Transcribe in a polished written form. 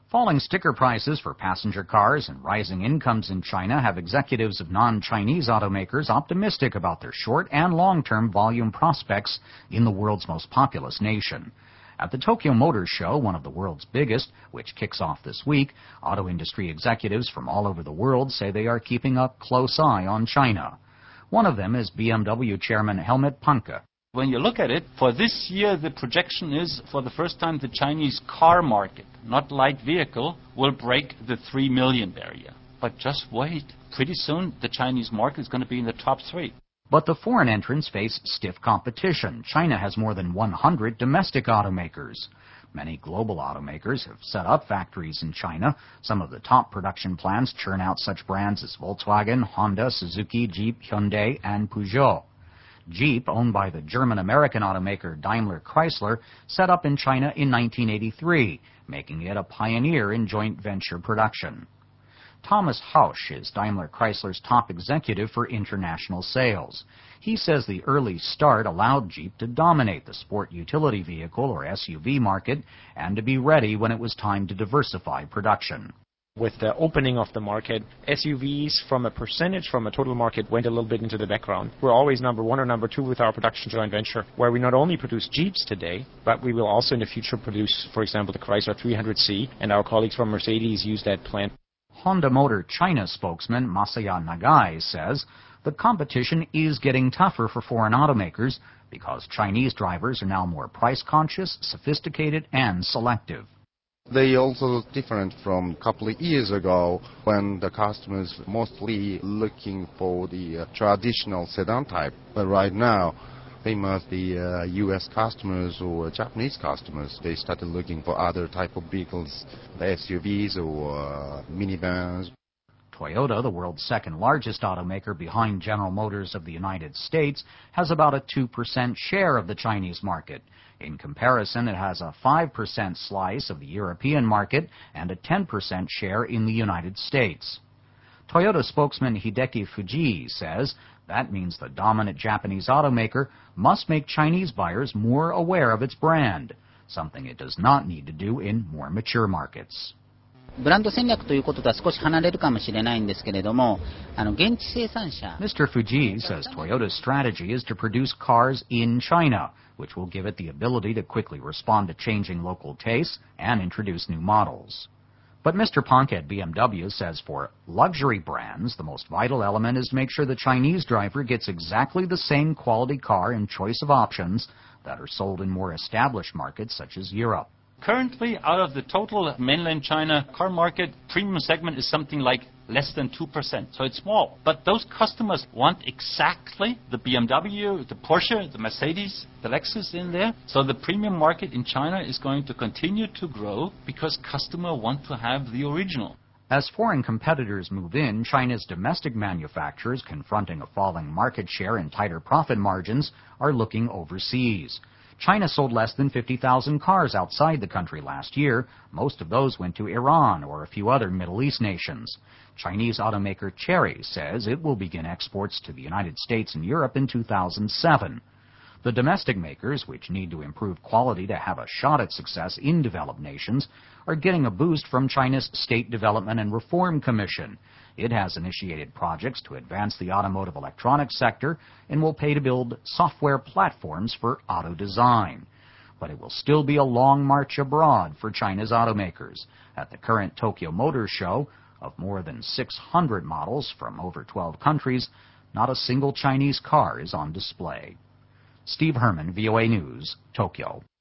Falling sticker prices for passenger cars and rising incomes in China have executives of non-Chinese automakers optimistic about their short and long-term volume prospects in the world's most populous nation. At the Tokyo Motor Show, one of the world's biggest, which kicks off this week, auto industry executives from all over the world say they are keeping a close eye on China. One of them is BMW chairman Helmut Panke. When you look at it, for this year the projection is for the first time the Chinese car market, not light vehicle, will break the 3 million barrier. But just wait. Pretty soon the Chinese market is going to be in the top 3. But the foreign entrants face stiff competition. China has more than 100 domestic automakers. Many global automakers have set up factories in China. Some of the top production plants churn out such brands as Volkswagen, Honda, Suzuki, Jeep, Hyundai, and Peugeot. Jeep, owned by the German-American automaker Daimler Chrysler, set up in China in 1983, making it a pioneer in joint venture production. Thomas Hausch is Daimler Chrysler's top executive for international sales. He says the early start allowed Jeep to dominate the sport utility vehicle, or SUV, market and to be ready when it was time to diversify production. With the opening of the market, SUVs from a total market went a little bit into the background. We're always number 1 or number 2 with our production joint venture, where we not only produce Jeeps today, but we will also in the future produce, for example, the Chrysler 300C, and our colleagues from Mercedes use that plant. Honda Motor China spokesman Masaya Nagai says the competition is getting tougher for foreign automakers because Chinese drivers are now more price-conscious, sophisticated, and selective. They also different from a couple of years ago when the customers mostly looking for the traditional sedan type. But right now, they must be U.S. customers or Japanese customers. They started looking for other type of vehicles, SUVs or minivans. Toyota, the world's second largest automaker behind General Motors of the United States, has about a 2% share of the Chinese market. In comparison, it has a 5% slice of the European market and a 10% share in the United States. Toyota spokesman Hideki Fujii says that means the dominant Japanese automaker must make Chinese buyers more aware of its brand, something it does not need to do in more mature markets. ブランド戦略ということとは少し離れるかもしれないんですけれども、現地生産者 Mr. Fujii says Toyota's strategy is to produce cars in China, which will give it the ability to quickly respond to changing local tastes and introduce new models. But Mr. Panke at BMW says for luxury brands, the most vital element is to make sure the Chinese driver gets exactly the same quality car and choice of options that are sold in more established markets such as Europe. Currently, out of the total mainland China car market, premium segment is something like less than 2%. So it's small. But those customers want exactly the BMW, the Porsche, the Mercedes, the Lexus in there. So the premium market in China is going to continue to grow because customers want to have the original. As foreign competitors move in, China's domestic manufacturers, confronting a falling market share and tighter profit margins, are looking overseas. China sold less than 50,000 cars outside the country last year. Most of those went to Iran or a few other Middle East nations. Chinese automaker Chery says it will begin exports to the United States and Europe in 2007. The domestic makers, which need to improve quality to have a shot at success in developed nations, are getting a boost from China's State Development and Reform Commission. It has initiated projects to advance the automotive electronics sector and will pay to build software platforms for auto design. But it will still be a long march abroad for China's automakers. At the current Tokyo Motor Show, of more than 600 models from over 12 countries, not a single Chinese car is on display. Steve Herman, VOA News, Tokyo.